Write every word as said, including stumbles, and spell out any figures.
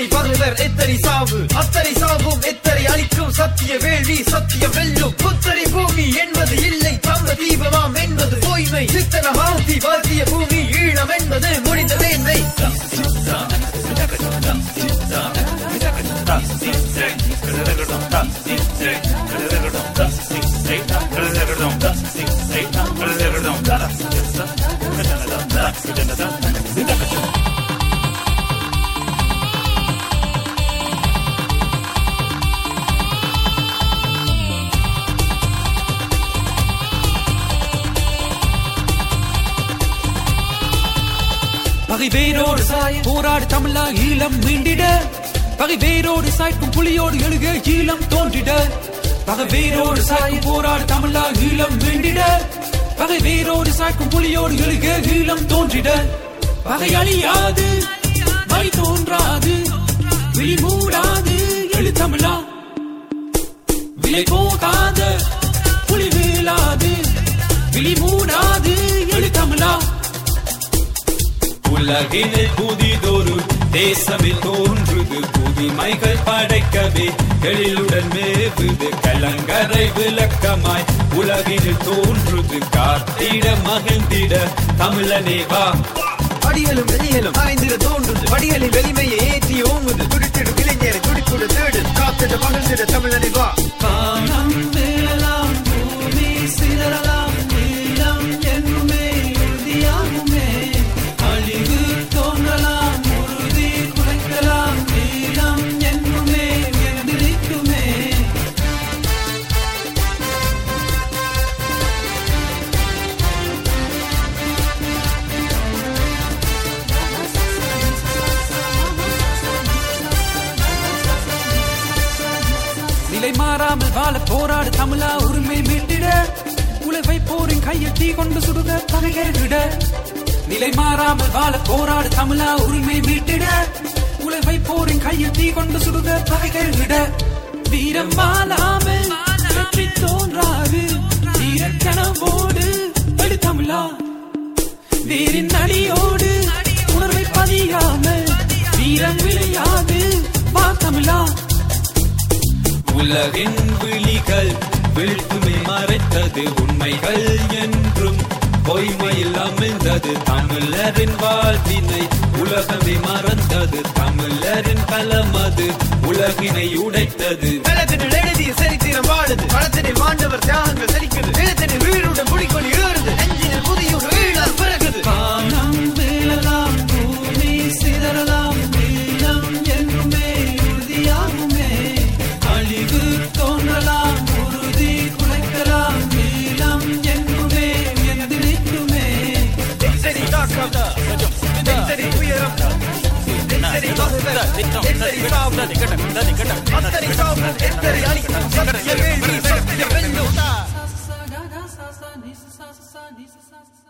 எத்தனை பகைவர் எத்தனை சாவு அத்தனை சாவும் எத்தனை அளிக்கும் சத்திய வேள்வி சத்திய வெல்லும் புத்தரை பூமி என்பது இல்லை தங்க தீபமாம் என்பது பொய்மை சித்தன வாழ்த்தி வாழ்த்திய பூமி ஈழம் என்பது முடிந்த மேன்மை பகை வேரோடு சாய போராடு தமிழா ஈழம் மீண்டிட பகை வேரோடு சாய்க்கும் புலியோடு எழுக ஈழம் தோன்றிட பகை வேரோடு சாயும் போராடு தமிழா ஈழம் மீண்டிட பகை வேரோடு சாய்க்கும் புலியோடு எழுக ஈழம் தோன்றிட பகை அழியாது வழி தோன்றாது விழி மூடாது எழு தமிழா விலை போகாத புலி வீழாது விழி மூடாது எழு தமிழா உலகினில் புதிதொரு தேசமில் தோன்றுது புதுமைகள் படைக்கவே எழிலுடன் மேவுது கலங்கரை விளக்கமாய் உலகினில் தோன்றுது காத்திட மகிழ்ந்திட தமிழனே வா அடிகளும் வெளிகளும் அலைந்திட தோன்றுது படிகளில் வெளிமையை ஏற்றி ஓங்குது துடித்திடும் இளைஞரை துடிப்புட தேடு காத்திட மகிழ்ந்திட தமிழனை வா காலம் வேளலாம் பூமி சிதறலாம் நீளம் என்னுமே உறுதியாகுமே அழிவு தோன்றலாம் உறுதி குறைக்கலாம் நீளம் என்னுமே எந்திரிக்குமே நிலை மாறாமல் வாழ போராடு தமிழா உரிமை மீட்டிட உழவை போரின் கையில் தீ கொண்டு சுடுக பகைகரிட நிலை மாறாமல் வாழ போராடு தமிழா உரிமை மீட்டிட உழவை போரின் கையில் தீ கொண்டு சுடுக பகைகரிட வீரம் வாழாமல் வெற்றி தோன்றாது வீரக்கனவோடு எடு தமிழா வீரின் அடியோடு உணர்வை பதியாமல் வீரம் விளையாது வா தமிழா உலகின் விழிகள் வீழ்த்துமை மறைத்தது உண்மைகள் என்றும் பொய்மையில் அமைந்தது தமிழரின் வாழ்வினை உலகமே மறந்தது தமிழரின் களமது உலகினை உடைத்தது நிலத்தினில் எழுதிய சரித்திரம் வாழுது பழத்தினில் மாண்டவர் தியாகங்கள் செழிக்குது நிலத்தினில் வீடுடன் குடிக்கொண்டு ஏறுது நெஞ்சினில் புதிய வீழால் பிறகுது காலம் வேளலாம் பூமி சிதறலாம் நீளம் என்னுமே உறுதியாகுமே அழிவு தோன்றலாம் உறுதி குலைக்கலாம் நீளம் என்னுமே எந்திரிக்குமே எத்தனை தாக்கம் எத்தனை உயரம் எத்தனை பகைவர் எத்தனை சாவு அத்தனை சாவு எத்தனை அளிக்கும் சத்திய வேள்வி சத்திய வெல்லும் sa sa ga ga sa sa ni sa sa sa ni sa sa